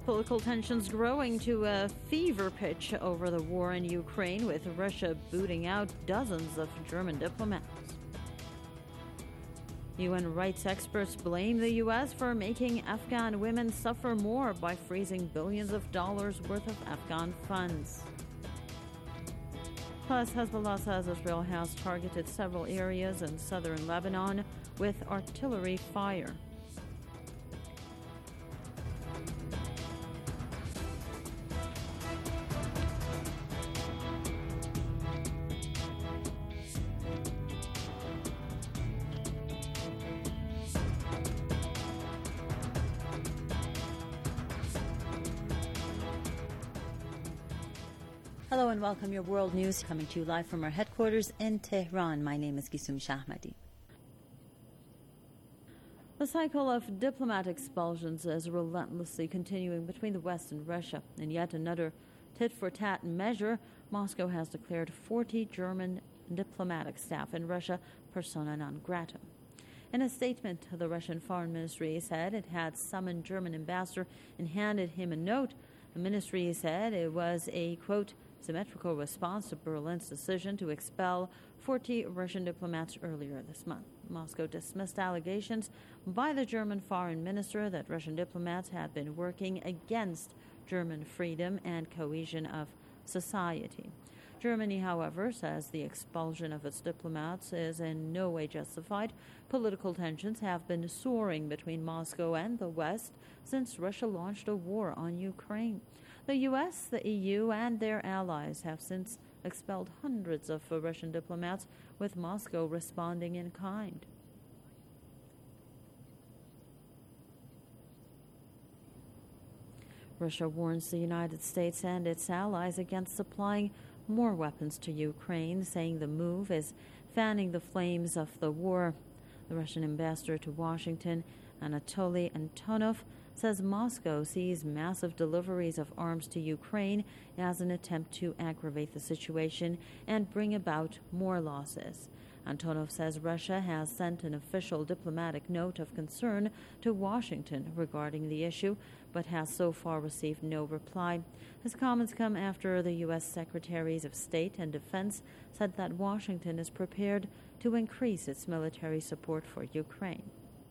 Political tensions growing to a fever pitch over the war in Ukraine, with Russia booting out dozens of German diplomats. UN rights experts blame the U.S. for making Afghan women suffer more by freezing billions of dollars worth of Afghan funds. Plus, Hezbollah says Israel has targeted several areas in southern Lebanon with artillery fire. Hello and welcome. Your world news coming to you live from our headquarters in Tehran. My name is Gisum Shahmadi. The cycle of diplomatic expulsions is relentlessly continuing between the West and Russia. In yet another tit-for-tat measure, Moscow has declared 40 German diplomatic staff in Russia persona non grata. In a statement, the Russian Foreign Ministry said it had summoned German ambassador and handed him a note. The ministry said it was a, quote, symmetrical response to Berlin's decision to expel 40 Russian diplomats earlier this month. Moscow dismissed allegations by the German foreign minister that Russian diplomats had been working against German freedom and cohesion of society. Germany, however, says the expulsion of its diplomats is in no way justified. Political tensions have been soaring between Moscow and the West since Russia launched a war on Ukraine. The U.S., the EU, and their allies have since expelled hundreds of Russian diplomats, with Moscow responding in kind. Russia warns the United States and its allies against supplying more weapons to Ukraine, saying the move is fanning the flames of the war. The Russian ambassador to Washington, Anatoly Antonov, says Moscow sees massive deliveries of arms to Ukraine as an attempt to aggravate the situation and bring about more losses. Antonov says Russia has sent an official diplomatic note of concern to Washington regarding the issue, but has so far received no reply. His comments come after the U.S. Secretaries of State and Defense said that Washington is prepared to increase its military support for Ukraine.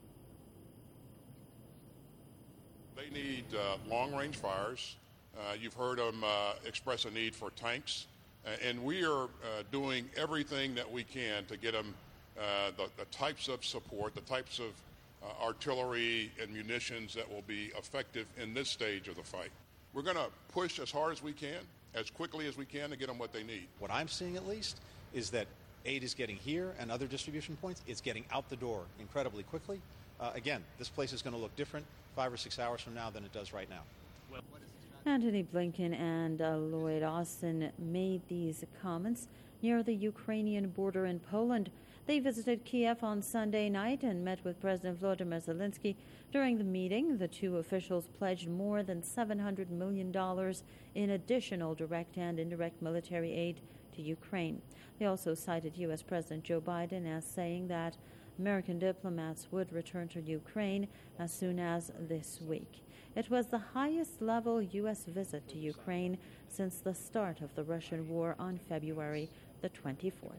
They need long-range fires. You've heard them express a need for tanks. And we are doing everything that we can to get them the types of support, the types of artillery and munitions that will be effective in this stage of the fight. We're going to push as hard as we can, as quickly as we can, to get them what they need. What I'm seeing, at least, is that aid is getting here and other distribution points. It's getting out the door incredibly quickly. Again, this place is going to look different 5 or 6 hours from now than it does right now. Antony Blinken and Lloyd Austin made these comments near the Ukrainian border in Poland. They visited Kiev on Sunday night and met with President Volodymyr Zelensky. During the meeting, the two officials pledged more than $700 million in additional direct and indirect military aid to Ukraine. They also cited U.S. President Joe Biden as saying that American diplomats would return to Ukraine as soon as this week. It was the highest-level U.S. visit to Ukraine since the start of the Russian war on February the 24th.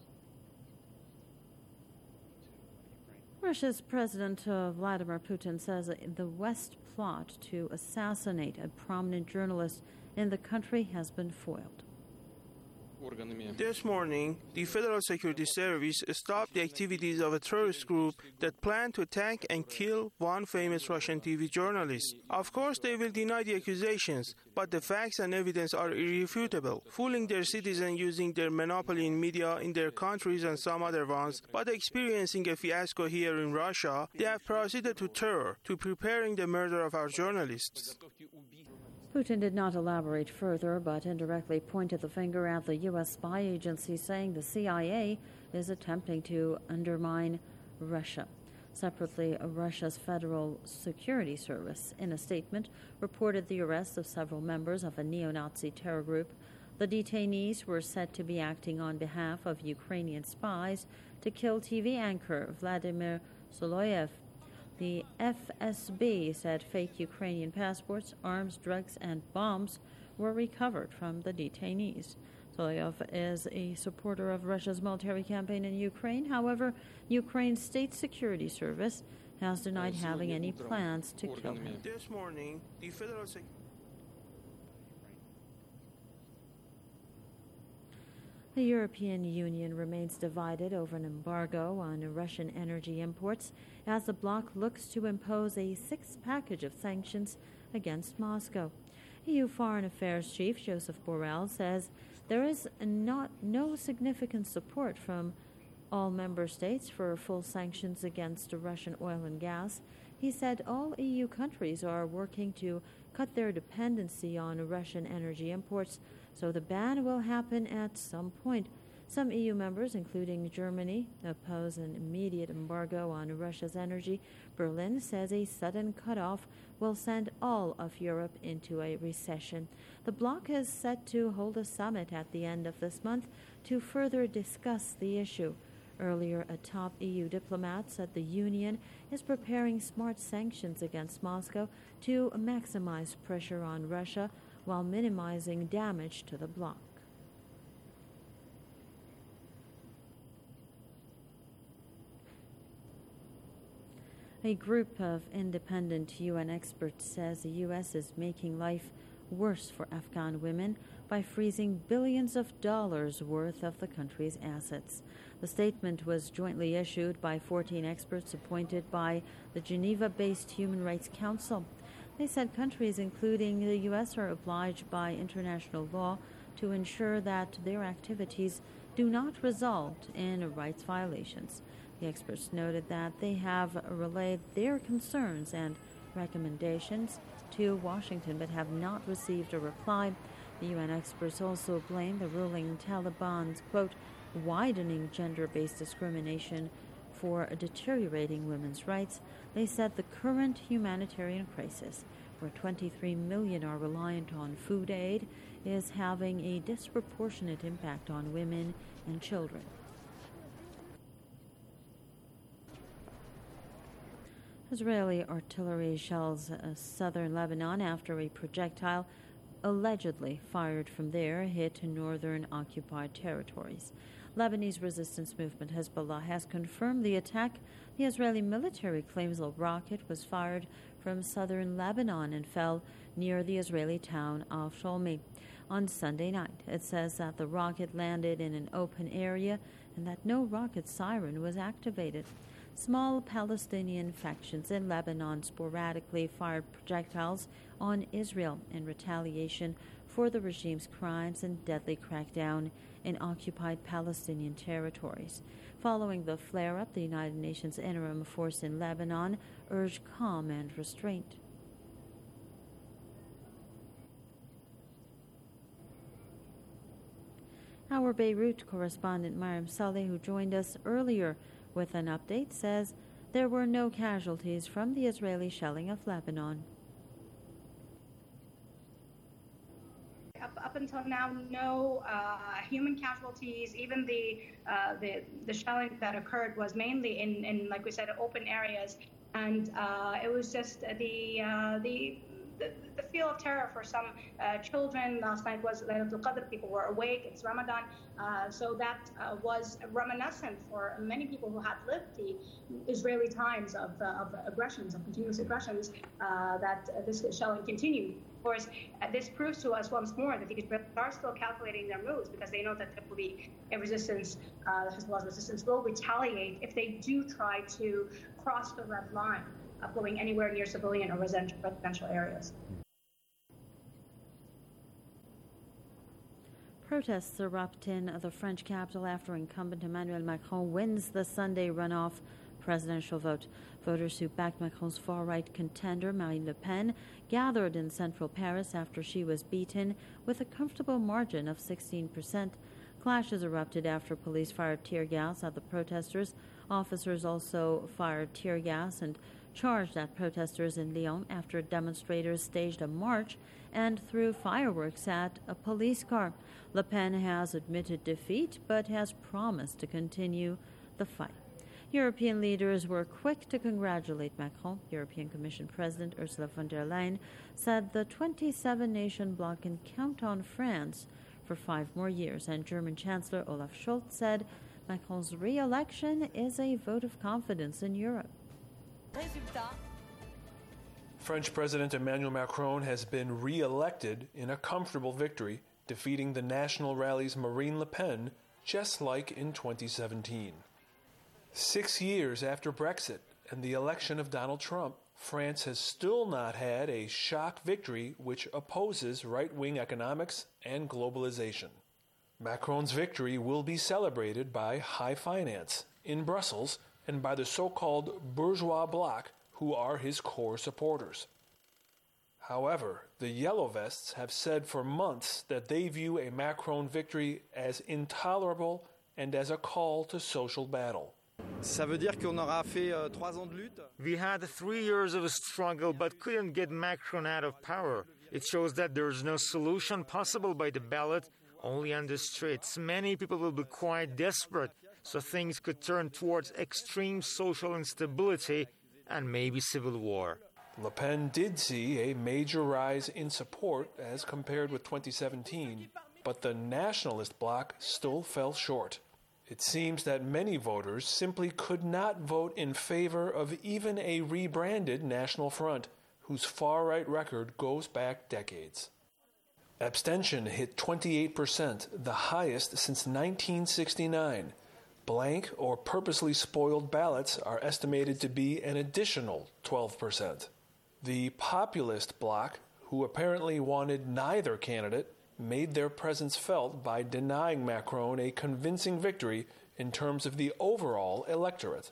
Russia's President Vladimir Putin says the West plot to assassinate a prominent journalist in the country has been foiled. This morning, the Federal Security Service stopped the activities of a terrorist group that planned to attack and kill one famous Russian TV journalist. Of course, they will deny the accusations, but the facts and evidence are irrefutable, fooling their citizens using their monopoly in media in their countries and some other ones, but experiencing a fiasco here in Russia. They have proceeded to terror, to preparing the murder of our journalists. Putin did not elaborate further, but indirectly pointed the finger at the U.S. spy agency, saying the CIA is attempting to undermine Russia. Separately, Russia's Federal Security Service, in a statement, reported the arrest of several members of a neo-Nazi terror group. The detainees were said to be acting on behalf of Ukrainian spies to kill TV anchor Vladimir Soloyev. The FSB said fake Ukrainian passports, arms, drugs, and bombs were recovered from the detainees. Solyov is a supporter of Russia's military campaign in Ukraine. However, Ukraine's State Security Service has denied having any plans to kill him. This morning, the Federal The European Union remains divided over an embargo on Russian energy imports as the bloc looks to impose a sixth package of sanctions against Moscow. EU Foreign Affairs Chief Joseph Borrell says there is no significant support from all member states for full sanctions against Russian oil and gas. He said all EU countries are working to cut their dependency on Russian energy imports, so the ban will happen at some point. Some EU members, including Germany, oppose an immediate embargo on Russia's energy. Berlin says a sudden cutoff will send all of Europe into a recession. The bloc is set to hold a summit at the end of this month to further discuss the issue. Earlier, a top EU diplomat said the Union is preparing smart sanctions against Moscow to maximize pressure on Russia while minimizing damage to the bloc. A group of independent UN experts says the U.S. is making life worse for Afghan women by freezing billions of dollars worth of the country's assets. The statement was jointly issued by 14 experts appointed by the Geneva-based Human Rights Council. They said countries, including the U.S., are obliged by international law to ensure that their activities do not result in rights violations. The experts noted that they have relayed their concerns and recommendations to Washington but have not received a reply. The UN experts also blame the ruling Taliban's, quote, widening gender-based discrimination for deteriorating women's rights. They said the current humanitarian crisis, where 23 million are reliant on food aid, is having a disproportionate impact on women and children. Israeli artillery shells southern Lebanon after a projectile allegedly fired from there hit northern occupied territories. Lebanese resistance movement Hezbollah has confirmed the attack. The Israeli military claims a rocket was fired from southern Lebanon and fell near the Israeli town of Sholmi on Sunday night. It says that the rocket landed in an open area and that no rocket siren was activated. Small Palestinian factions in Lebanon sporadically fired projectiles on Israel in retaliation for the regime's crimes and deadly crackdown in occupied Palestinian territories. Following the flare-up, the United Nations Interim Force in Lebanon urged calm and restraint. Our Beirut correspondent Mariam Saleh, who joined us earlier with an update, says there were no casualties from the Israeli shelling of Lebanon. Up until now, no human casualties. Even the shelling that occurred was mainly in like we said, open areas, and it was just the feel of terror for some children. Last night was Laylatul Qadr. People were awake. It's Ramadan. So that was reminiscent for many people who had lived the Israeli times of aggressions, of continuous aggressions, that this shelling continued. Of course, this proves to us once more that the Israelis are still calculating their moves because they know that there will be a resistance, Hezbollah's resistance will retaliate if they do try to cross the red line of going anywhere near civilian or residential areas. Protests erupt in the French capital after incumbent Emmanuel Macron wins the Sunday runoff presidential vote. Voters who backed Macron's far-right contender, Marine Le Pen, gathered in central Paris after she was beaten with a comfortable margin of 16%. Clashes erupted after police fired tear gas at the protesters. Officers also fired tear gas and charged at protesters in Lyon after demonstrators staged a march and threw fireworks at a police car. Le Pen has admitted defeat but has promised to continue the fight. European leaders were quick to congratulate Macron. European Commission President Ursula von der Leyen said the 27-nation bloc can count on France for 5 more years, and German Chancellor Olaf Scholz said Macron's re-election is a vote of confidence in Europe. French President Emmanuel Macron has been re-elected in a comfortable victory, defeating the National Rally's Marine Le Pen, just like in 2017. 6 years after Brexit and the election of Donald Trump, France has still not had a shock victory which opposes right-wing economics and globalization. Macron's victory will be celebrated by high finance in Brussels and by the so-called bourgeois bloc, who are his core supporters. However, the Yellow Vests have said for months that they view a Macron victory as intolerable and as a call to social battle. Ça veut dire qu'on aura fait 3 ans de lutte. We had 3 years of a struggle but couldn't get Macron out of power. It shows that there's no solution possible by the ballot, only on the streets. Many people will be quite desperate, so things could turn towards extreme social instability and maybe civil war. Le Pen did see a major rise in support as compared with 2017, but the nationalist bloc still fell short. It seems that many voters simply could not vote in favor of even a rebranded National Front, whose far-right record goes back decades. Abstention hit 28%, the highest since 1969. Blank or purposely spoiled ballots are estimated to be an additional 12%. The populist bloc, who apparently wanted neither candidate, made their presence felt by denying Macron a convincing victory in terms of the overall electorate.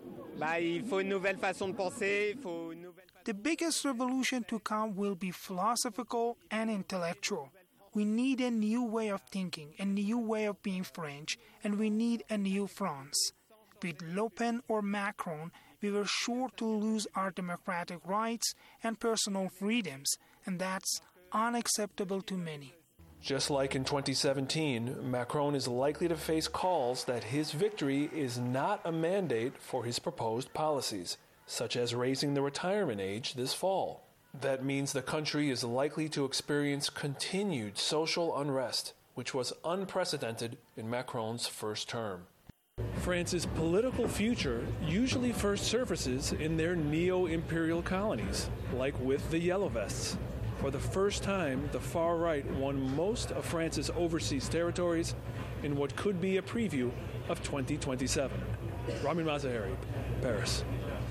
The biggest revolution to come will be philosophical and intellectual. We need a new way of thinking, a new way of being French, and we need a new France. With Le Pen or Macron, we were sure to lose our democratic rights and personal freedoms, and that's unacceptable to many. Just like in 2017, Macron is likely to face calls that his victory is not a mandate for his proposed policies, such as raising the retirement age this fall. That means the country is likely to experience continued social unrest, which was unprecedented in Macron's first term. France's political future usually first surfaces in their neo-imperial colonies, like with the Yellow Vests. For the first time, the far right won most of France's overseas territories in what could be a preview of 2027. Ramin Mazaheri, Paris.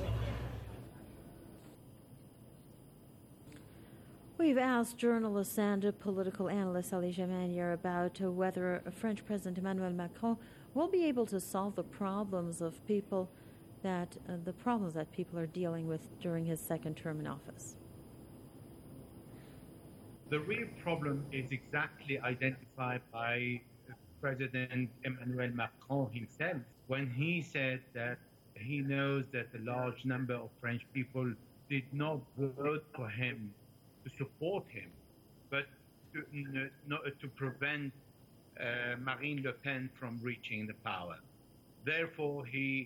We've asked journalist and political analyst Ali Jamanier about whether French President Emmanuel Macron will be able to solve the problems people are dealing with during his second term in office. The real problem is exactly identified by President Emmanuel Macron himself when he said that he knows that a large number of French people did not vote for him to support him, but to prevent Marine Le Pen from reaching the power. Therefore,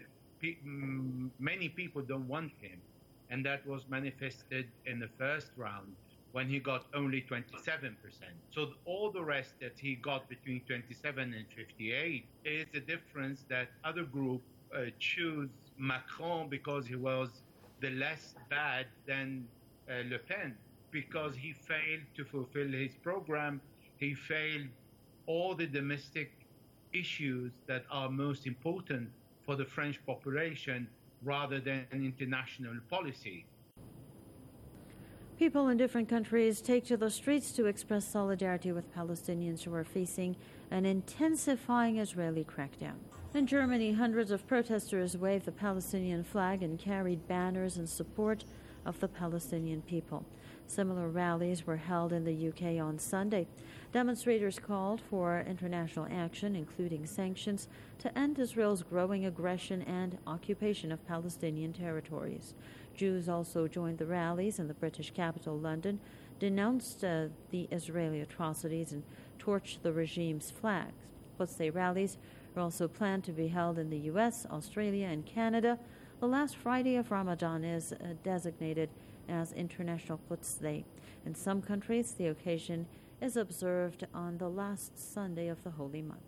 many people don't want him, and that was manifested in the first round when he got only 27%. So all the rest that he got between 27 and 58 is the difference that other groups choose Macron because he was the less bad than Le Pen, because he failed to fulfill his program. He failed all the domestic issues that are most important for the French population rather than international policy. People in different countries take to the streets to express solidarity with Palestinians who are facing an intensifying Israeli crackdown. In Germany, hundreds of protesters waved the Palestinian flag and carried banners in support of the Palestinian people. Similar rallies were held in the UK on Sunday. Demonstrators called for international action, including sanctions, to end Israel's growing aggression and occupation of Palestinian territories. Jews also joined the rallies in the British capital, London, denounced the Israeli atrocities and torched the regime's flags. Quds Day rallies are also planned to be held in the U.S., Australia, and Canada. The last Friday of Ramadan is designated as International Quds Day. In some countries, the occasion is observed on the last Sunday of the holy month.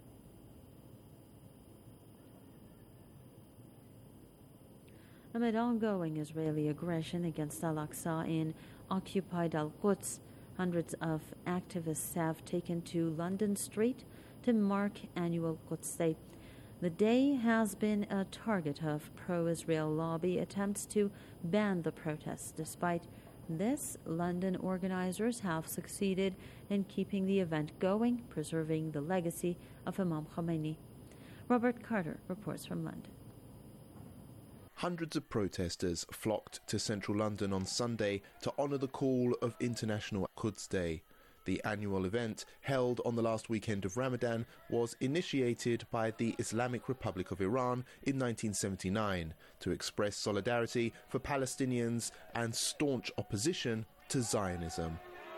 Amid ongoing Israeli aggression against Al-Aqsa in occupied Al-Quds, hundreds of activists have taken to London Street to mark annual Quds Day. The day has been a target of pro-Israel lobby attempts to ban the protests. Despite this, London organizers have succeeded in keeping the event going, preserving the legacy of Imam Khomeini. Robert Carter reports from London. Hundreds of protesters flocked to central London on Sunday to honour the call of International Quds Day. The annual event, held on the last weekend of Ramadan, was initiated by the Islamic Republic of Iran in 1979 to express solidarity for Palestinians and staunch opposition to Zionism.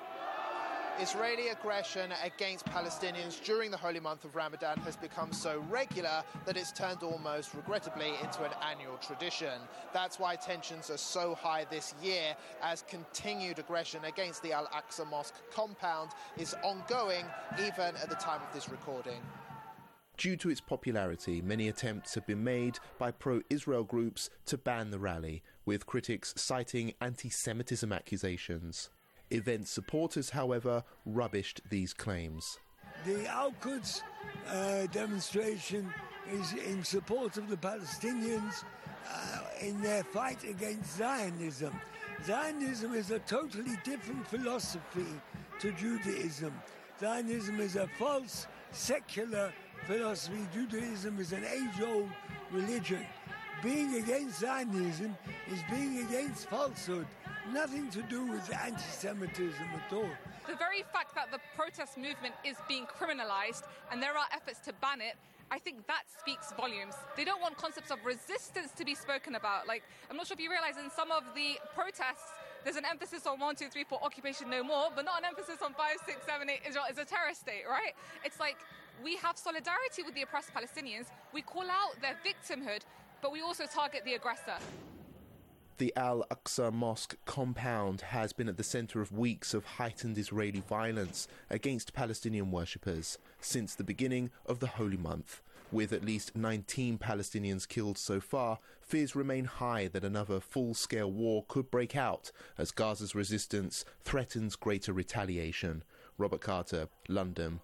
Israeli aggression against Palestinians during the holy month of Ramadan has become so regular that it's turned almost regrettably into an annual tradition. That's why tensions are so high this year, as continued aggression against the Al-Aqsa Mosque compound is ongoing even at the time of this recording. Due to its popularity, many attempts have been made by pro-Israel groups to ban the rally, with critics citing anti-Semitism accusations. Event supporters, however, rubbished these claims. The Al-Quds demonstration is in support of the Palestinians in their fight against Zionism. Zionism is a totally different philosophy to Judaism. Zionism is a false, secular philosophy. Judaism is an age-old religion. Being against Zionism is being against falsehood. Nothing to do with anti-Semitism at all. The very fact that the protest movement is being criminalized and there are efforts to ban it, I think that speaks volumes. They don't want concepts of resistance to be spoken about. Like, I'm not sure if you realize in some of the protests, there's an emphasis on 1, 2, 3, 4, occupation no more, but not an emphasis on 5, 6, 7, 8, Israel is a terrorist state, right? It's like, we have solidarity with the oppressed Palestinians, we call out their victimhood, but we also target the aggressor. The Al-Aqsa Mosque compound has been at the centre of weeks of heightened Israeli violence against Palestinian worshippers since the beginning of the holy month. With at least 19 Palestinians killed so far, fears remain high that another full-scale war could break out as Gaza's resistance threatens greater retaliation. Robert Carter, London.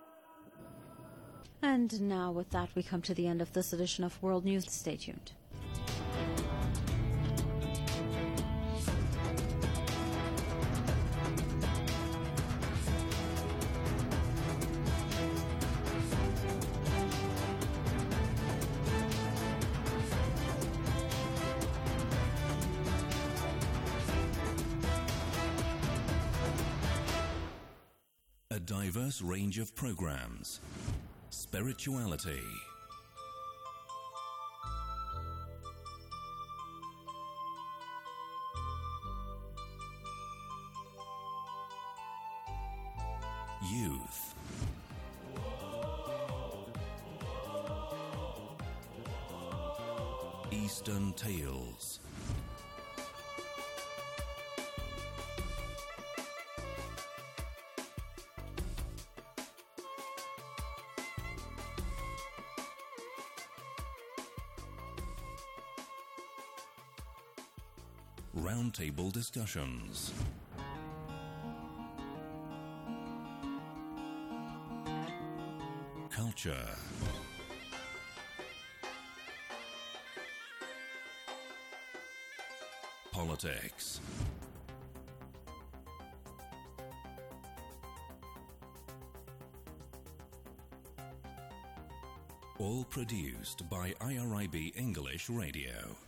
And now with that, we come to the end of this edition of World News. Stay tuned. A diverse range of programs. Spirituality. Youth. Eastern Tales. Roundtable discussions. Culture. Politics. All produced by IRIB English Radio.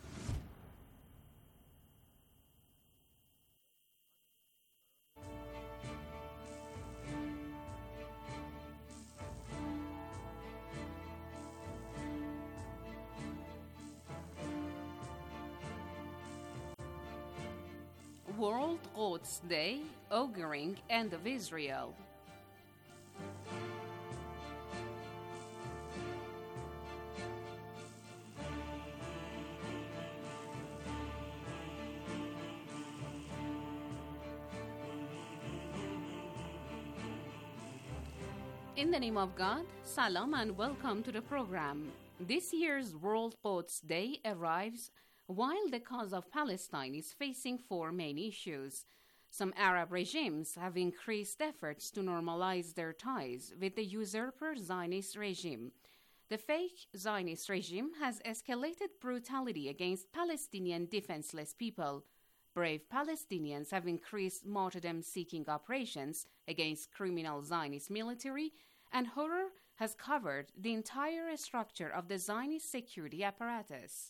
World Quds Day, auguring end of Israel. In the name of God, Salam and welcome to the program. This year's World Quds Day arrives while the cause of Palestine is facing four main issues. Some Arab regimes have increased efforts to normalize their ties with the usurper Zionist regime. The fake Zionist regime has escalated brutality against Palestinian defenseless people. Brave Palestinians have increased martyrdom-seeking operations against criminal Zionist military, and horror has covered the entire structure of the Zionist security apparatus.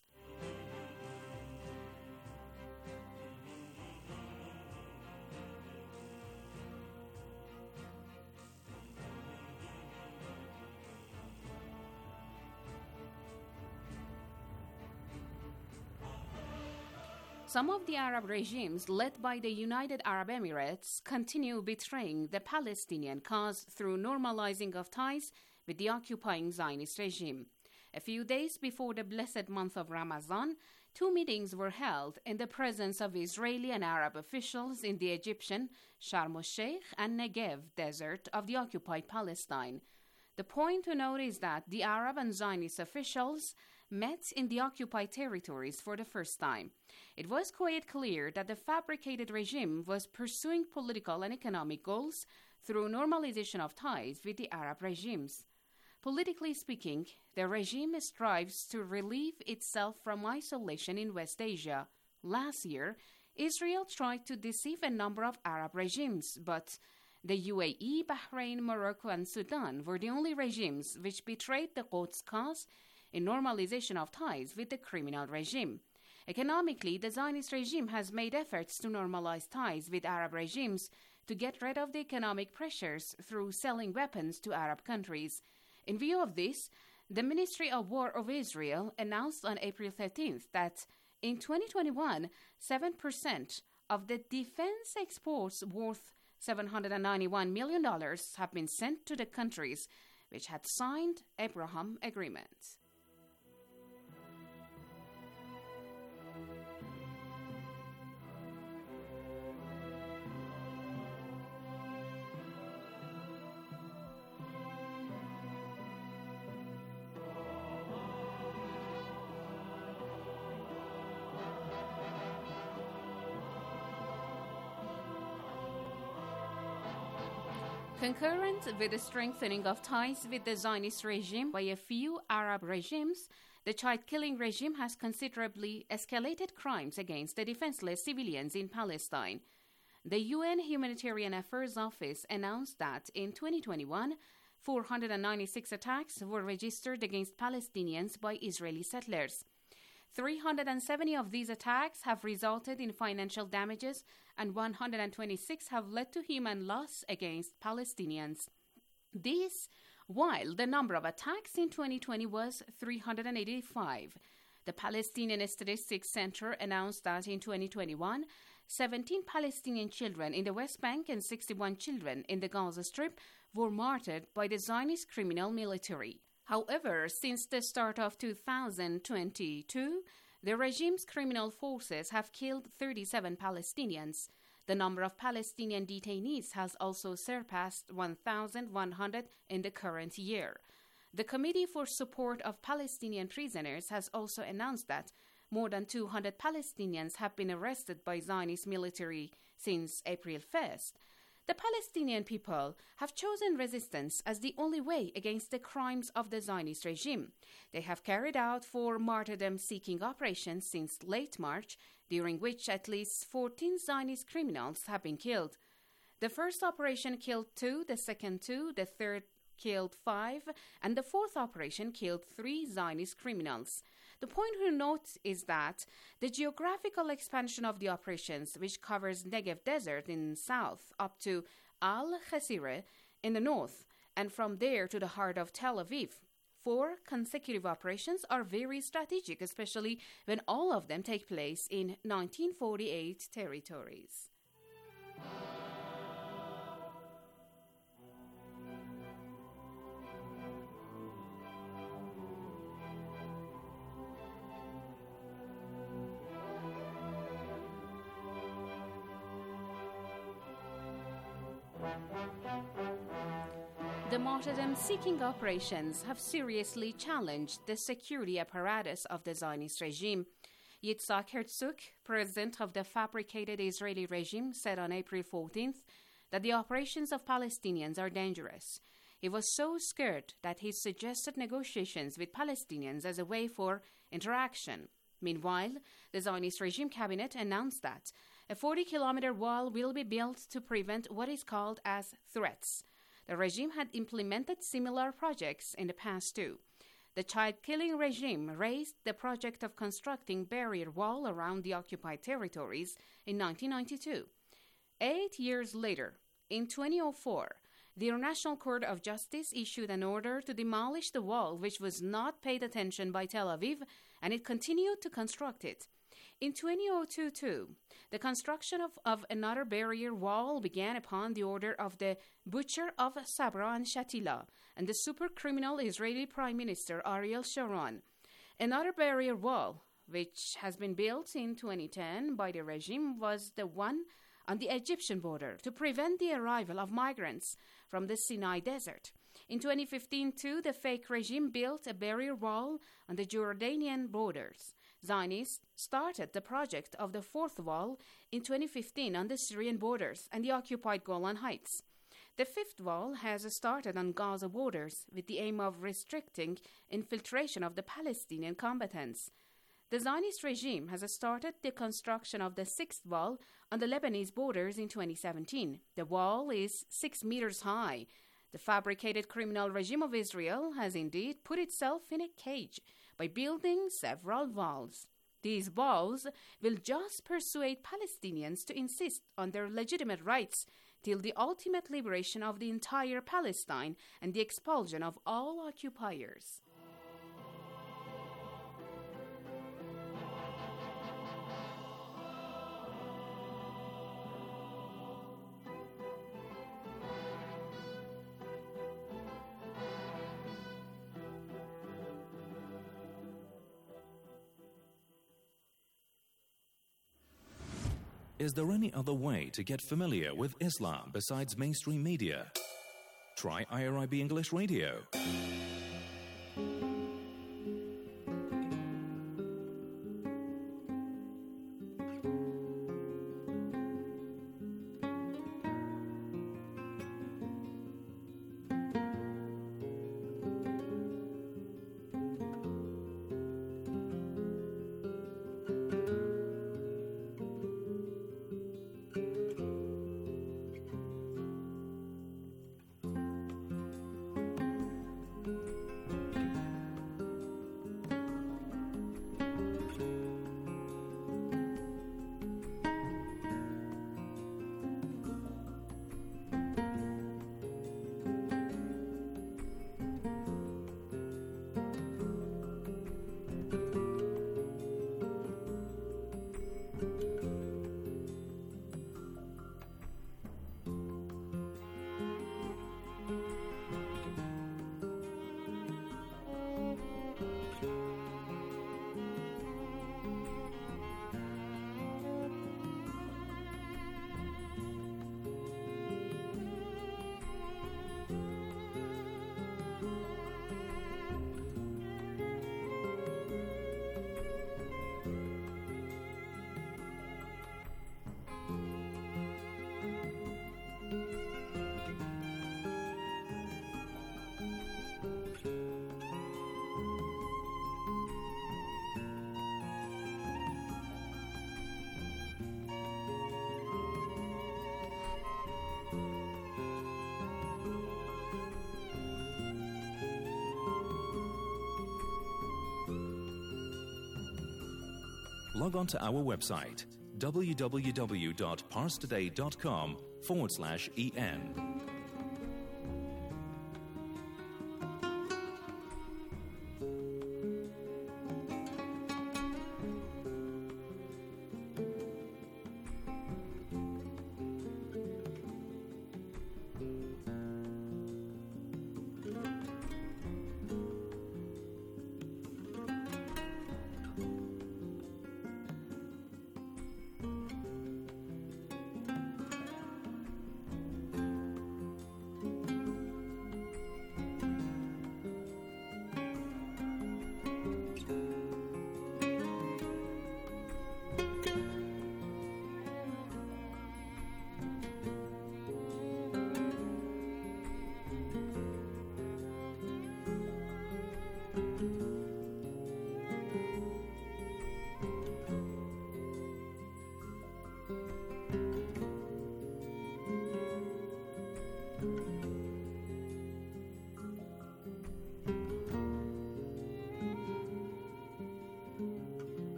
Some of the Arab regimes led by the United Arab Emirates continue betraying the Palestinian cause through normalizing of ties with the occupying Zionist regime. A few days before the blessed month of Ramadan, two meetings were held in the presence of Israeli and Arab officials in the Egyptian Sharm el-Sheikh and Negev desert of the occupied Palestine. The point to note is that the Arab and Zionist officials met in the occupied territories for the first time. It was quite clear that the fabricated regime was pursuing political and economic goals through normalization of ties with the Arab regimes. Politically speaking, the regime strives to relieve itself from isolation in West Asia. Last year, Israel tried to deceive a number of Arab regimes, but the UAE, Bahrain, Morocco, and Sudan were the only regimes which betrayed the Quds cause in normalization of ties with the criminal regime. Economically, the Zionist regime has made efforts to normalize ties with Arab regimes to get rid of the economic pressures through selling weapons to Arab countries. In view of this, the Ministry of War of Israel announced on April 13th that in 2021, 7% of the defense exports worth $791 million have been sent to the countries which had signed Abraham Agreement. Concurrent with the strengthening of ties with the Zionist regime by a few Arab regimes, the child-killing regime has considerably escalated crimes against the defenseless civilians in Palestine. The UN Humanitarian Affairs Office announced that in 2021, 496 attacks were registered against Palestinians by Israeli settlers. 370 of these attacks have resulted in financial damages, and 126 have led to human loss against Palestinians. This, while the number of attacks in 2020 was 385. The Palestinian Statistics Center announced that in 2021, 17 Palestinian children in the West Bank and 61 children in the Gaza Strip were martyred by the Zionist criminal military. However, since the start of 2022, the regime's criminal forces have killed 37 Palestinians. The number of Palestinian detainees has also surpassed 1,100 in the current year. The Committee for Support of Palestinian Prisoners has also announced that more than 200 Palestinians have been arrested by Zionist military since April 1st. The Palestinian people have chosen resistance as the only way against the crimes of the Zionist regime. They have carried out 4 martyrdom-seeking operations since late March, during which at least 14 Zionist criminals have been killed. The first operation killed 2, the second 2, the third killed 5, and the fourth operation killed 3 Zionist criminals. The point to note is that the geographical expansion of the operations, which covers Negev Desert in the south up to Al-Khasireh in the north, and from there to the heart of Tel Aviv, 4 consecutive operations are very strategic, especially when all of them take place in 1948 territories. The martyrdom-seeking operations have seriously challenged the security apparatus of the Zionist regime. Yitzhak Herzog, president of the fabricated Israeli regime, said on April 14th that the operations of Palestinians are dangerous. He was so scared that he suggested negotiations with Palestinians as a way for interaction. Meanwhile, the Zionist regime cabinet announced that a 40-kilometer wall will be built to prevent what is called as threats. The regime had implemented similar projects in the past too. The child-killing regime raised the project of constructing barrier wall around the occupied territories in 1992. 8 years later, in 2004, the International Court of Justice issued an order to demolish the wall, which was not paid attention by Tel Aviv, and it continued to construct it. In 2002, too, the construction of another barrier wall began upon the order of the butcher of Sabra and Shatila and the super-criminal Israeli Prime Minister Ariel Sharon. Another barrier wall, which has been built in 2010 by the regime, was the one on the Egyptian border to prevent the arrival of migrants from the Sinai Desert. In 2015, too, the fake regime built a barrier wall on the Jordanian borders. Zionists started the project of the fourth wall in 2015 on the Syrian borders and the occupied Golan Heights. The fifth wall has started on Gaza borders with the aim of restricting infiltration of the Palestinian combatants. The Zionist regime has started the construction of the sixth wall on the Lebanese borders in 2017. The wall is 6 meters high. The fabricated criminal regime of Israel has indeed put itself in a cage by building several walls. These walls will just persuade Palestinians to insist on their legitimate rights till the ultimate liberation of the entire Palestine and the expulsion of all occupiers. Is there any other way to get familiar with Islam besides mainstream media? Try IRIB English Radio. Log on to our website, www.parstoday.com/en.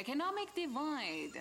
Economic divide.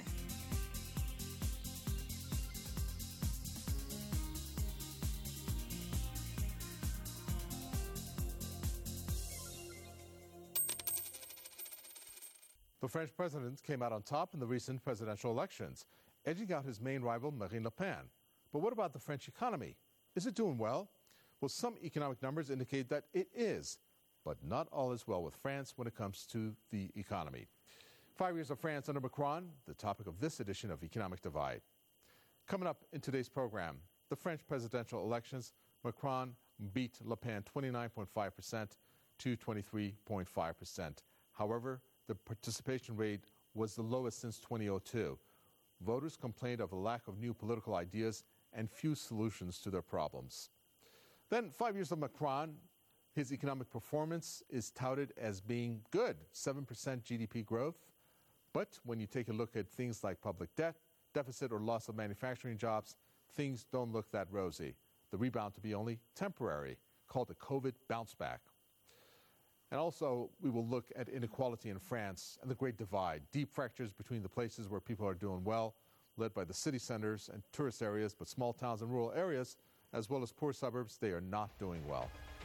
The French president came out on top in the recent presidential elections, edging out his main rival, Marine Le Pen. But what about the French economy? Is it doing well? Well, some economic numbers indicate that it is, but not all is well with France when it comes to the economy. 5 years of France under Macron, the topic of this edition of Economic Divide. Coming up in today's program, the French presidential elections, Macron beat Le Pen 29.5% to 23.5%. However, the participation rate was the lowest since 2002. Voters complained of a lack of new political ideas and few solutions to their problems. Then, 5 years of Macron, his economic performance is touted as being good, 7% GDP growth. But when you take a look at things like public debt, deficit, or loss of manufacturing jobs, things don't look that rosy. The rebound to be only temporary, called a COVID bounce back. And also, we will look at inequality in France and the Great Divide, deep fractures between the places where people are doing well, led by the city centers and tourist areas, but small towns and rural areas, as well as poor suburbs, they are not doing well.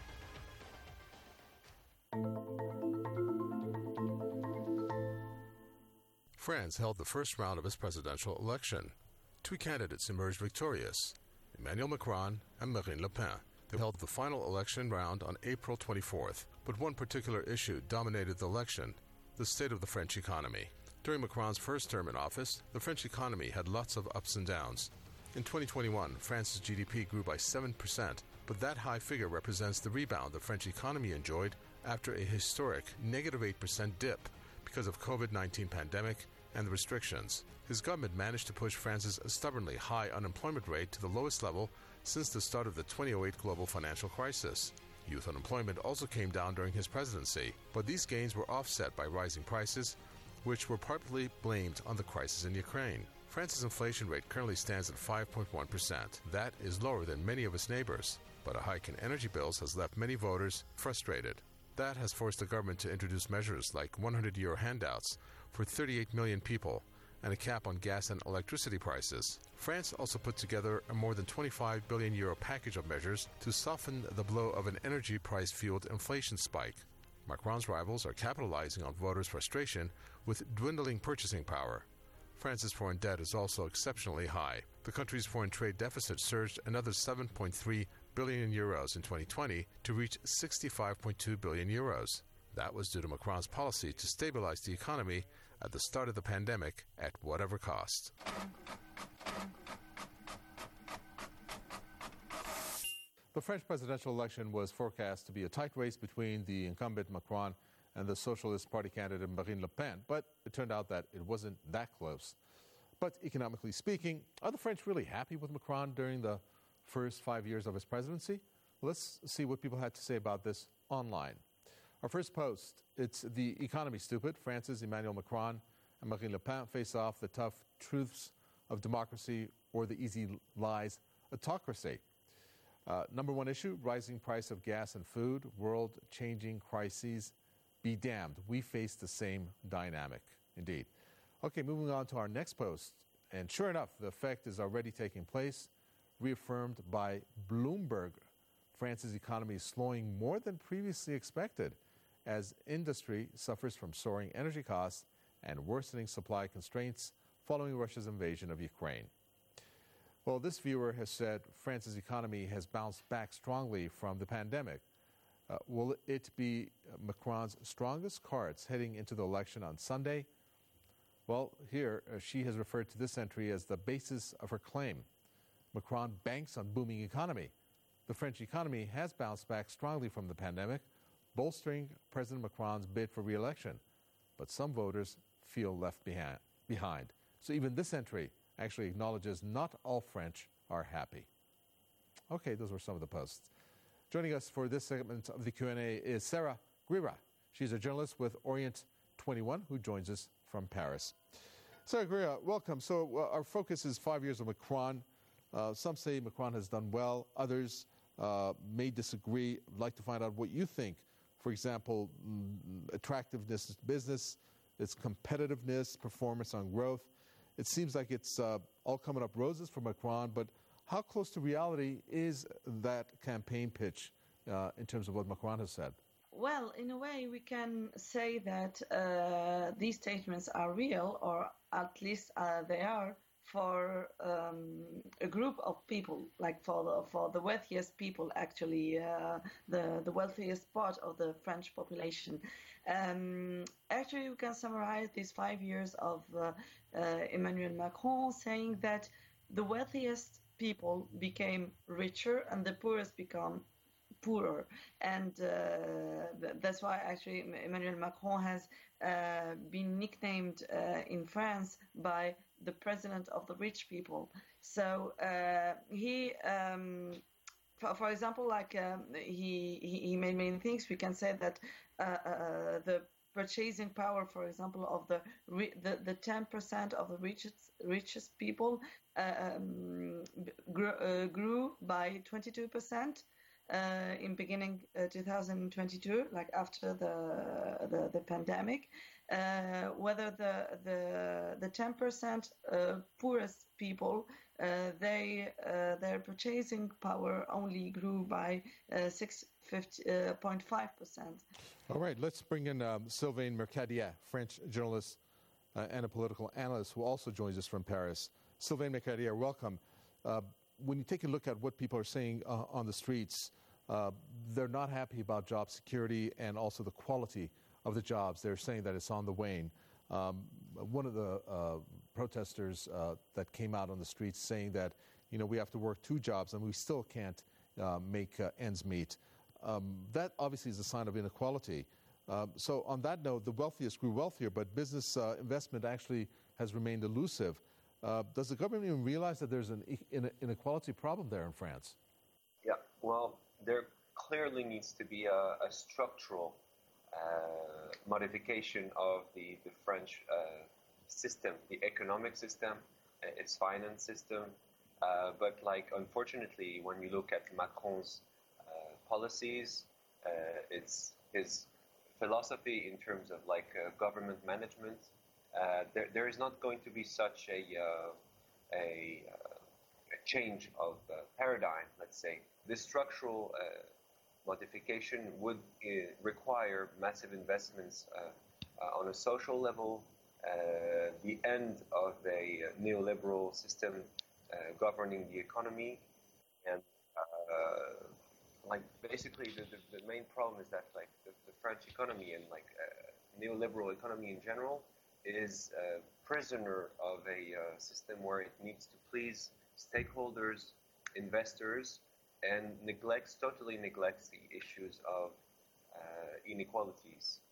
France held the first round of its presidential election. Two candidates emerged victorious, Emmanuel Macron and Marine Le Pen. They held the final election round on April 24th, but one particular issue dominated the election, the state of the French economy. During Macron's first term in office, the French economy had lots of ups and downs. In 2021, France's GDP grew by 7%, but that high figure represents the rebound the French economy enjoyed after a historic negative 8% dip because of COVID-19 pandemic and the restrictions. His government managed to push France's stubbornly high unemployment rate to the lowest level since the start of the 2008 global financial crisis. Youth unemployment also came down during his presidency, but these gains were offset by rising prices, which were partly blamed on the crisis in Ukraine. France's inflation rate currently stands at 5.1%. That is lower than many of its neighbors, but a hike in energy bills has left many voters frustrated. That has forced the government to introduce measures like 100-euro handouts for 38 million people and a cap on gas and electricity prices. France also put together a more than 25 billion euro package of measures to soften the blow of an energy price-fueled inflation spike. Macron's rivals are capitalizing on voters' frustration with dwindling purchasing power. France's foreign debt is also exceptionally high. The country's foreign trade deficit surged another 7.3 billion euros in 2020 to reach 65.2 billion euros. That was due to Macron's policy to stabilize the economy at the start of the pandemic at whatever cost. The French presidential election was forecast to be a tight race between the incumbent Macron and the Socialist Party candidate Marine Le Pen, but it turned out that it wasn't that close. But economically speaking, are the French really happy with Macron during the first 5 years of his presidency? Let's see what people had to say about this online. Our first post, it's The Economy Stupid. France's Emmanuel Macron and Marine Le Pen face off the tough truths of democracy or the easy lies, autocracy. Number one issue, rising price of gas and food, world-changing crises. Be damned, we face the same dynamic, indeed. Okay, moving on to our next post. And sure enough, the effect is already taking place, reaffirmed by Bloomberg. France's economy is slowing more than previously expected as industry suffers from soaring energy costs and worsening supply constraints following Russia's invasion of Ukraine. Well, this viewer has said France's economy has bounced back strongly from the pandemic. Will it be Macron's strongest cards heading into the election on Sunday? Well, here she has referred to this entry as the basis of her claim. Macron banks on booming economy. The French economy has bounced back strongly from the pandemic, bolstering President Macron's bid for re-election. But some voters feel left behind. So even this entry actually acknowledges not all French are happy. Okay, those were some of the posts. Joining us for this segment of the Q&A is Sarah Guira. She's a journalist with Orient 21 who joins us from Paris. Sarah Guira, welcome. So our focus is 5 years of Macron. Some say Macron has done well. Others may disagree. I'd like to find out what you think. For example, attractiveness to business, its competitiveness, performance on growth. It seems like it's all coming up roses for Macron, but how close to reality is that campaign pitch in terms of what Macron has said? Well, in a way, we can say that these statements are real, or at least they are for a group of people, like for the wealthiest people, actually, the wealthiest part of the French population. Actually, we can summarize these 5 years of Emmanuel Macron saying that the wealthiest people became richer and the poorest become poorer, and that's why actually Emmanuel Macron has been nicknamed in France by the president of the rich people. So he, for example, like he made many things. We can say that the purchasing power, for example, of the 10% of the richest people grew by 22%. In beginning 2022, like after the pandemic, whether the 10% poorest people, their purchasing power only grew by 6.5%. All right, let's bring in Sylvain Mercadier, French journalist and a political analyst who also joins us from Paris. Sylvain Mercadier, welcome. When you take a look at what people are saying on the streets, they're not happy about job security and also the quality of the jobs. They're saying that it's on the wane. One of the protesters that came out on the streets saying that, we have to work 2 jobs and we still can't make ends meet. That obviously is a sign of inequality. So on that note, the wealthiest grew wealthier, but business investment actually has remained elusive. Does the government even realize that there's an inequality problem there in France? Yeah, well, there clearly needs to be a structural modification of the French system, the economic system, its finance system. But unfortunately, when you look at Macron's policies, it's his philosophy in terms of government management, there is not going to be such a change of paradigm, let's say. This structural modification would require massive investments on a social level, the end of a neoliberal system governing the economy, and basically the main problem is that the French economy and neoliberal economy in general is a prisoner of a system where it needs to please stakeholders, investors, and totally neglects the issues of inequalities.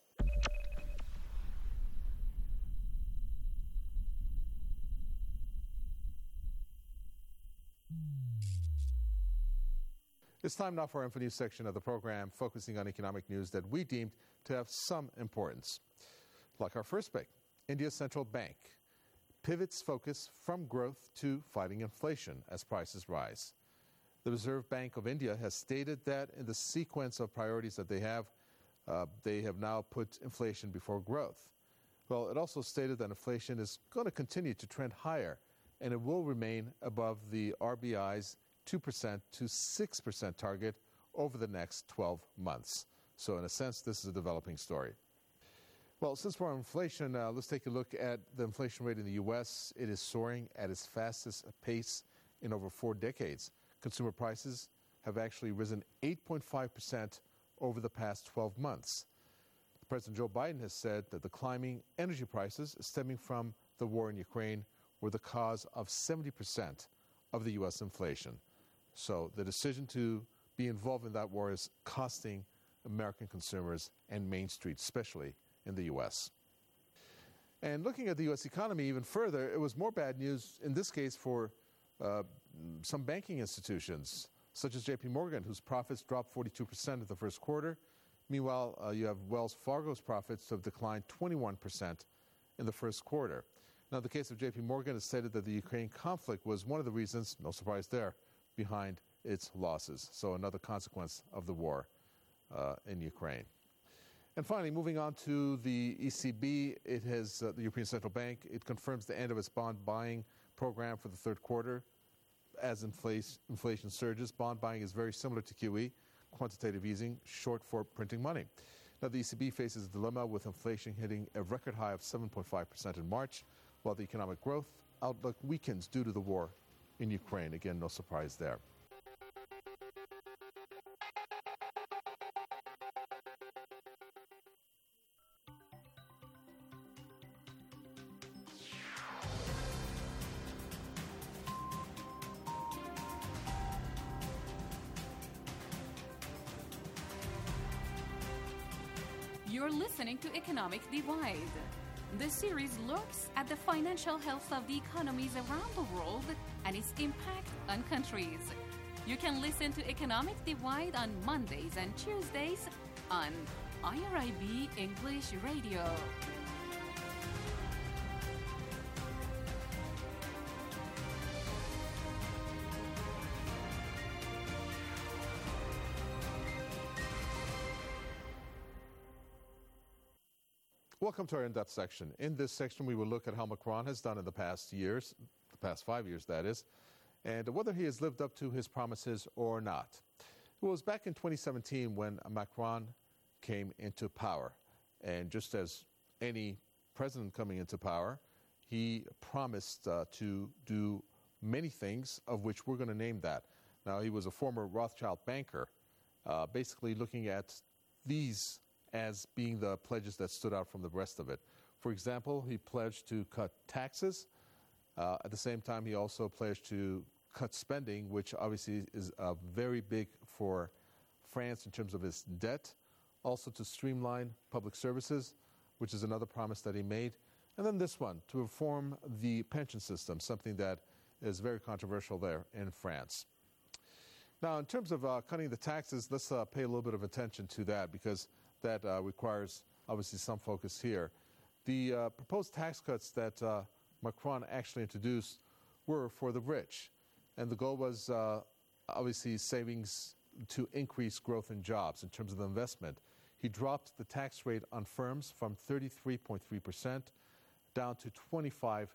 It's time now for our Info News section of the program, focusing on economic news that we deemed to have some importance. Like our first pick, India's central bank pivots focus from growth to fighting inflation as prices rise. The Reserve Bank of India has stated that in the sequence of priorities that they have now put inflation before growth. Well, it also stated that inflation is going to continue to trend higher, and it will remain above the RBI's 2% to 6% target over the next 12 months. So in a sense, this is a developing story. Well, since we're on inflation, let's take a look at the inflation rate in the U.S. It is soaring at its fastest pace in over 4 decades. Consumer prices have actually risen 8.5% over the past 12 months. President Joe Biden has said that the climbing energy prices stemming from the war in Ukraine were the cause of 70% of the U.S. inflation. So the decision to be involved in that war is costing American consumers and Main Street, especially in the U.S. And looking at the U.S. economy even further, it was more bad news in this case for some banking institutions, such as J.P. Morgan, whose profits dropped 42% in the first quarter. Meanwhile, you have Wells Fargo's profits have declined 21% in the first quarter. Now, the case of J.P. Morgan has stated that the Ukraine conflict was one of the reasons, no surprise there, behind its losses. So another consequence of the war in Ukraine. And finally, moving on to the ECB, it has the European Central Bank. It confirms the end of its bond buying program for the third quarter. As inflation surges, bond buying is very similar to QE, quantitative easing, short for printing money. Now, the ECB faces a dilemma with inflation hitting a record high of 7.5% in March, while the economic growth outlook weakens due to the war in Ukraine. Again, no surprise there. You're listening to Economic Divide. This series looks at the financial health of the economies around the world and its impact on countries. You can listen to Economic Divide on Mondays and Tuesdays on IRIB English Radio. Welcome to our in-depth section. In this section, we will look at how Macron has done in the past years, the past 5 years, that is, and whether he has lived up to his promises or not. It was back in 2017 when Macron came into power. And just as any president coming into power, he promised to do many things, of which we're going to name that. Now, he was a former Rothschild banker, basically looking at these as being the pledges that stood out from the rest of it. For example, he pledged to cut taxes. At the same time, he also pledged to cut spending, which obviously is very big for France in terms of its debt. Also to streamline public services, which is another promise that he made. And then this one, to reform the pension system, something that is very controversial there in France. Now, in terms of cutting the taxes, let's pay a little bit of attention to that, because that requires, obviously, some focus here. The proposed tax cuts that Macron actually introduced were for the rich. And the goal was, obviously, savings to increase growth in jobs in terms of the investment. He dropped the tax rate on firms from 33.3% down to 25%.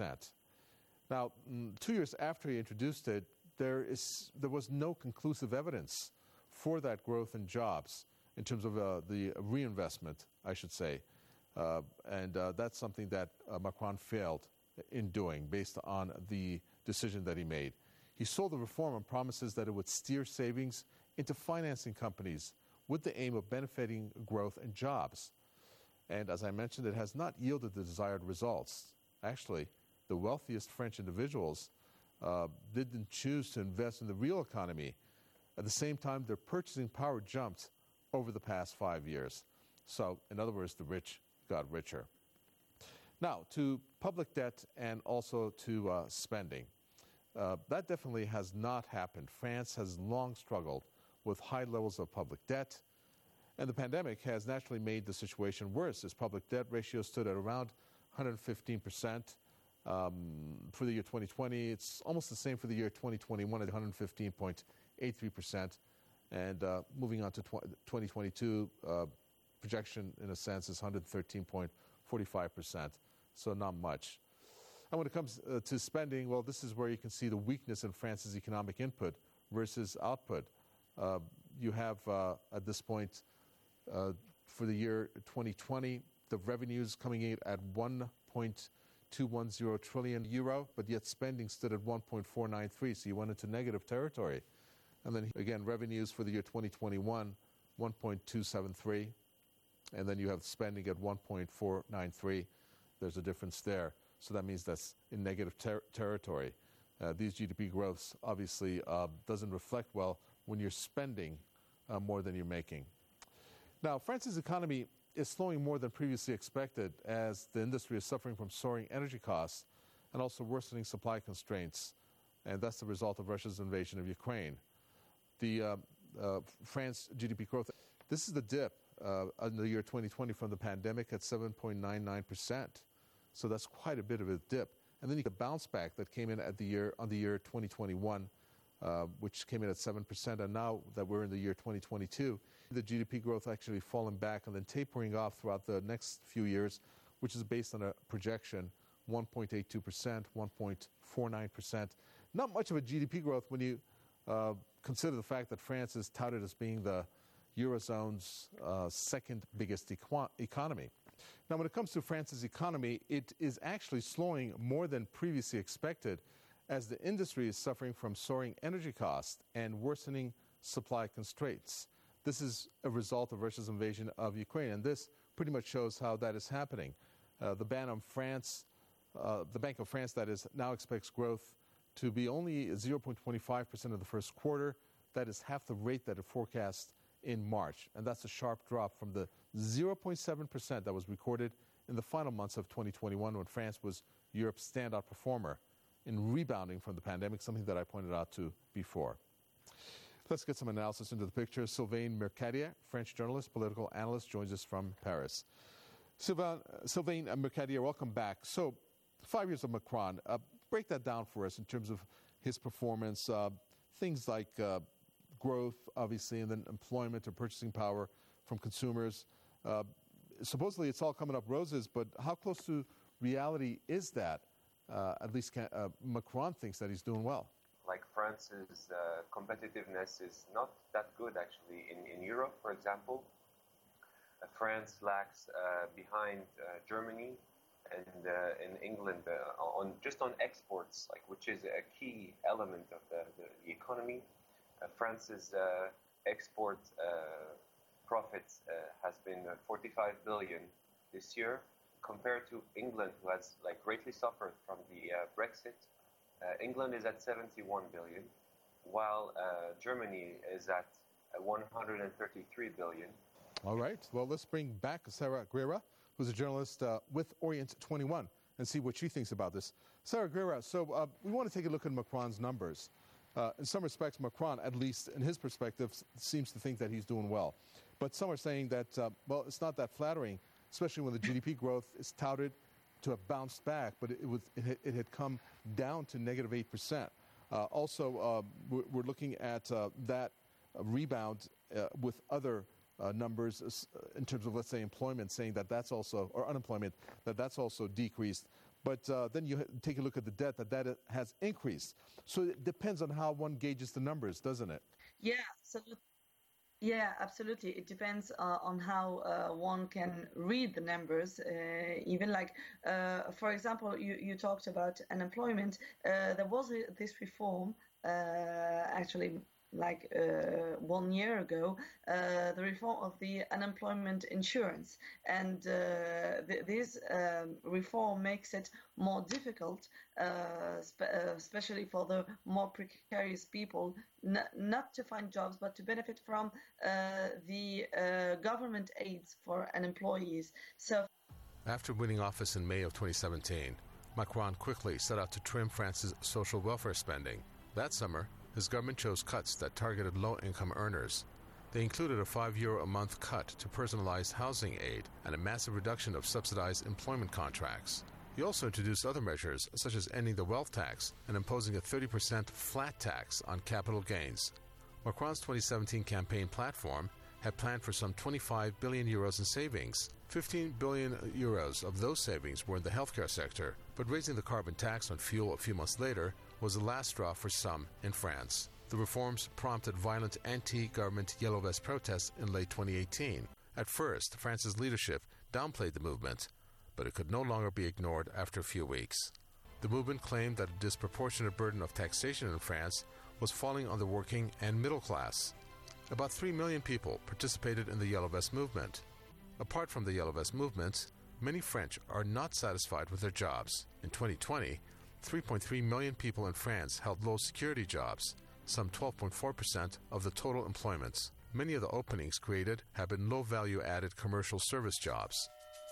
Now, 2 years after he introduced it, there was no conclusive evidence for that growth in jobs in terms of the reinvestment, I should say. And that's something that Macron failed in doing based on the decision that he made. He sold the reform on promises that it would steer savings into financing companies with the aim of benefiting growth and jobs. And as I mentioned, it has not yielded the desired results. Actually, the wealthiest French individuals didn't choose to invest in the real economy. At the same time, their purchasing power jumped over the past 5 years. So, in other words, the rich got richer. Now, to public debt and also to spending. That definitely has not happened. France has long struggled with high levels of public debt, and the pandemic has naturally made the situation worse, as public debt ratio stood at around 115% for the year 2020. It's almost the same for the year 2021 at 115.83%. And moving on to 2022, projection in a sense is 113.45%, so not much. And when it comes to spending, well, this is where you can see the weakness in France's economic input versus output. You have, at this point, for the year 2020, the revenues coming in at 1.210 trillion euro, but yet spending stood at 1.493, so you went into negative territory. And then, again, revenues for the year 2021, 1.273. And then you have spending at 1.493. There's a difference there. So that means that's in negative territory. These GDP growths obviously doesn't reflect well when you're spending more than you're making. Now, France's economy is slowing more than previously expected, as the industry is suffering from soaring energy costs and also worsening supply constraints. And that's the result of Russia's invasion of Ukraine. The France GDP growth, this is the dip in the year 2020 from the pandemic at 7.99%. So that's quite a bit of a dip. And then you get the bounce back that came in on the year 2021 which came in at 7%, and now that we're in the year 2022, the GDP growth actually fallen back and then tapering off throughout the next few years, which is based on a projection 1.82%, 1.49%. Not much of a GDP growth when you consider the fact that France is touted as being the Eurozone's second biggest economy. Now, when it comes to France's economy, it is actually slowing more than previously expected, as the industry is suffering from soaring energy costs and worsening supply constraints. This is a result of Russia's invasion of Ukraine, and this pretty much shows how that is happening. The Bank of France, that is, now expects growth to be only 0.25% of the first quarter. That is half the rate that it forecast in March, and that's a sharp drop from the 0.7% that was recorded in the final months of 2021, when France was Europe's standout performer in rebounding from the pandemic, something that I pointed out to before. Let's get some analysis into the picture. Sylvain Mercadier, French journalist, political analyst, joins us from Paris. Sylvain Mercadier, welcome back. So, 5 years of Macron, break that down for us in terms of his performance, things like growth, obviously, and then employment or purchasing power from consumers. Supposedly it's all coming up roses, but how close to reality is that? At least Macron thinks that he's doing well. Like France's competitiveness is not that good, actually. In Europe, for example, France lags behind Germany and in England on exports, which is a key element of the economy. France's export profits has been 45 billion this year, compared to England, who has greatly suffered from the Brexit. England is at 71 billion, while Germany is at 133 billion. All right. Well, let's bring back Sarah Guerra, who's a journalist with Orient 21, and see what she thinks about this. Sarah Guerra, so we want to take a look at Macron's numbers. In some respects, Macron, at least in his perspective, seems to think that he's doing well. But some are saying that, it's not that flattering, especially when the GDP growth is touted to have bounced back, but it had come down to negative 8%. Also, we're looking at that rebound with other numbers in terms of, let's say, employment, saying that that's also, or unemployment, that's also decreased. But then you take a look at the debt, that has increased. So it depends on how one gauges the numbers, doesn't it? Yeah, absolutely. It depends on how one can read the numbers. Even for example, you talked about unemployment. There was this reform, actually, 1 year ago, the reform of the unemployment insurance. And this reform makes it more difficult, especially for the more precarious people, not to find jobs, but to benefit from the government aids for employees. So, after winning office in May of 2017, Macron quickly set out to trim France's social welfare spending. That summer, his government chose cuts that targeted low-income earners. They included a €5 a month cut to personalized housing aid and a massive reduction of subsidized employment contracts. He also introduced other measures, such as ending the wealth tax and imposing a 30% flat tax on capital gains. Macron's 2017 campaign platform had planned for some €25 billion in savings. 15 billion euros of those savings were in the healthcare sector, but raising the carbon tax on fuel a few months later was the last straw for some in France. The reforms prompted violent anti-government Yellow Vest protests in late 2018. At first, France's leadership downplayed the movement, but it could no longer be ignored after a few weeks. The movement claimed that a disproportionate burden of taxation in France was falling on the working and middle class. About 3 million people participated in the Yellow Vest movement. Apart from the Yellow Vest movement, many French are not satisfied with their jobs. In 2020, 3.3 million people in France held low-security jobs, some 12.4% of the total employments. Many of the openings created have been low-value-added commercial service jobs.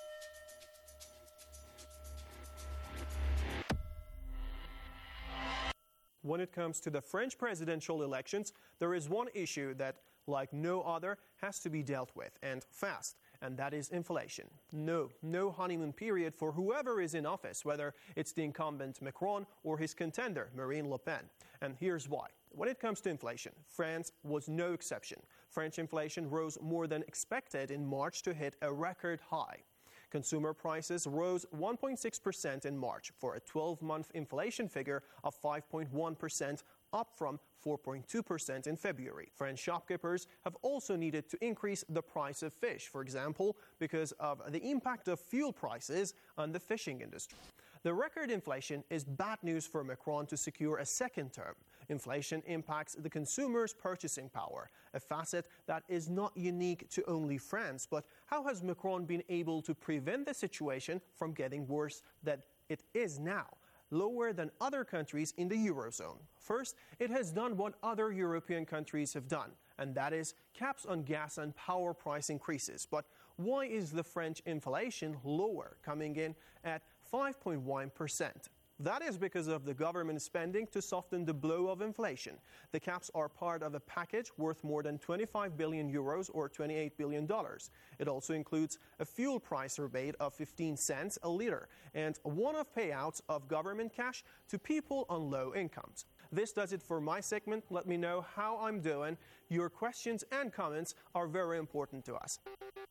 When it comes to the French presidential elections, there is one issue that, like no other, has to be dealt with, and fast, and that is inflation. No honeymoon period for whoever is in office, whether it's the incumbent Macron or his contender, Marine Le Pen. And here's why. When it comes to inflation, France was no exception. French inflation rose more than expected in March to hit a record high. Consumer prices rose 1.6% in March for a 12-month inflation figure of 5.1%, up from 4.2% in February. French shopkeepers have also needed to increase the price of fish, for example, because of the impact of fuel prices on the fishing industry. The record inflation is bad news for Macron to secure a second term. Inflation impacts the consumer's purchasing power, a facet that is not unique to only France. But how has Macron been able to prevent the situation from getting worse than it is now, lower than other countries in the Eurozone? First, it has done what other European countries have done, and that is caps on gas and power price increases. But why is the French inflation lower, coming in at 5.1%? That is because of the government spending to soften the blow of inflation. The caps are part of a package worth more than 25 billion euros or $28 billion. It also includes a fuel price rebate of 15 cents a liter and one-off payouts of government cash to people on low incomes. This does it for my segment. Let me know how I'm doing. Your questions and comments are very important to us.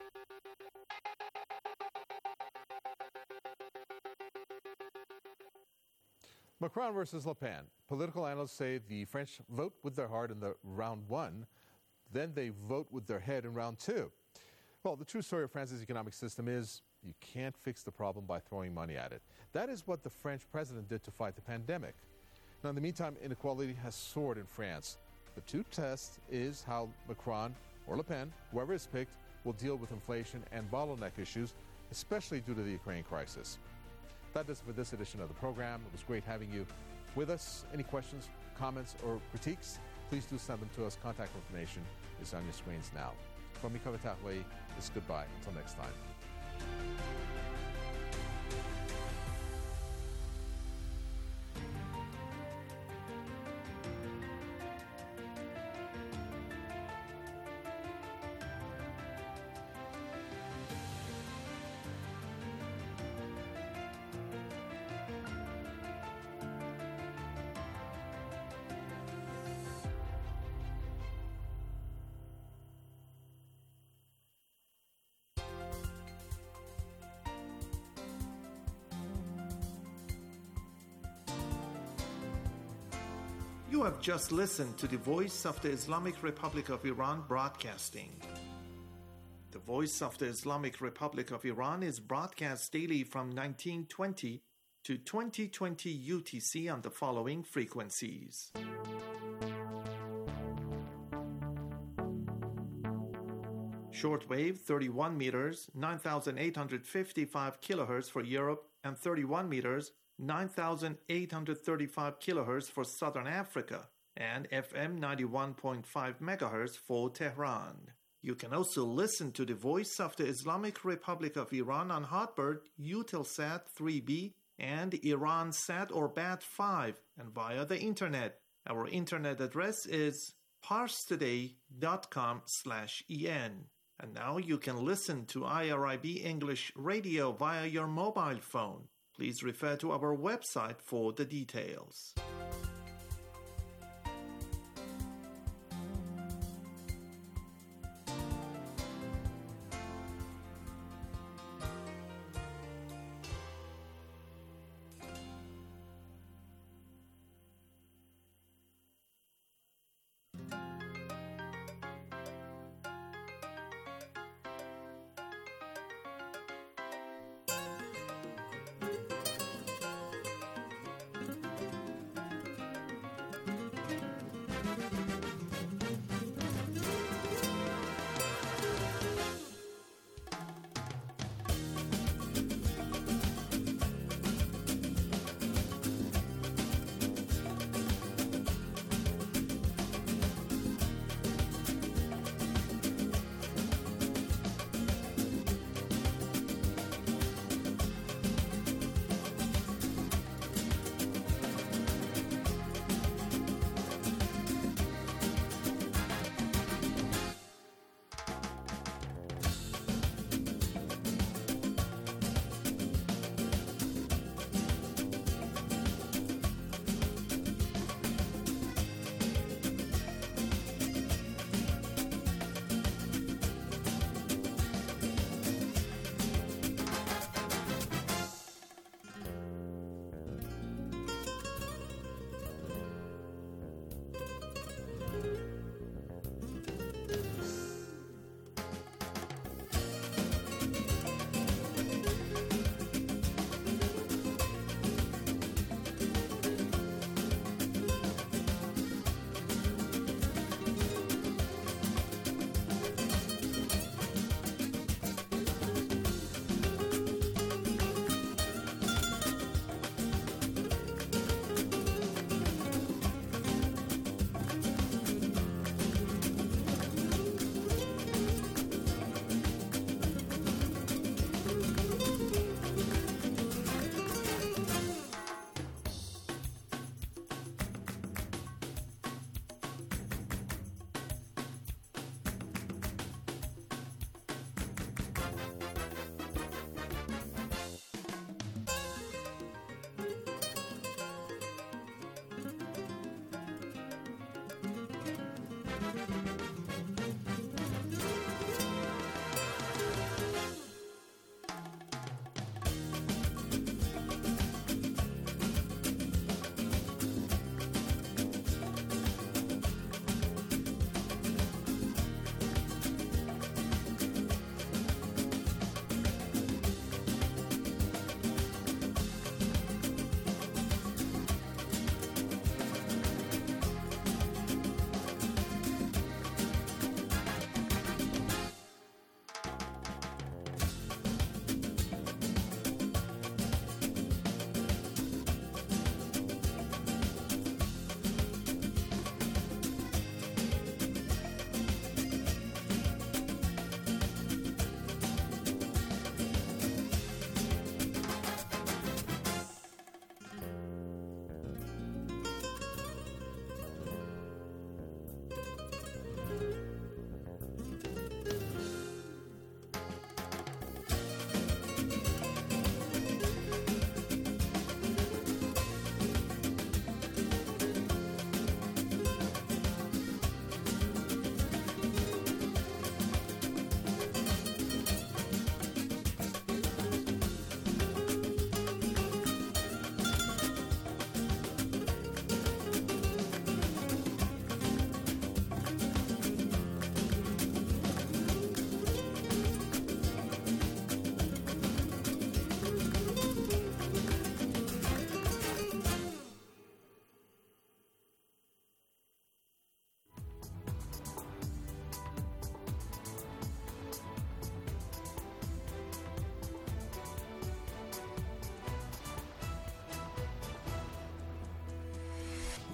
Macron versus Le Pen. Political analysts say the French vote with their heart in the round one, then they vote with their head in round two. Well, the true story of France's economic system is you can't fix the problem by throwing money at it. That is what the French president did to fight the pandemic. Now, in the meantime, inequality has soared in France. The two test is how Macron or Le Pen, whoever is picked, will deal with inflation and bottleneck issues, especially due to the Ukraine crisis. That does it for this edition of the program. It was great having you with us. Any questions, comments, or critiques, please do send them to us. Contact information is on your screens now. From Mika Vatahwe, it's goodbye. Until next time. You have just listened to the Voice of the Islamic Republic of Iran broadcasting. The Voice of the Islamic Republic of Iran is broadcast daily from 1920 to 2020 UTC on the following frequencies. Shortwave 31 meters, 9,855 kilohertz for Europe, and 31 meters, 9,835 kilohertz for Southern Africa, and FM 91.5 megahertz for Tehran. You can also listen to the Voice of the Islamic Republic of Iran on Hotbird, Eutelsat 3B, and Iransat or BAT5, and via the internet. Our internet address is parstoday.com/en. And now you can listen to IRIB English Radio via your mobile phone. Please refer to our website for the details.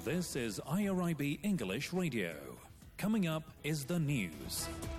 This is IRIB English Radio. Coming up is the news.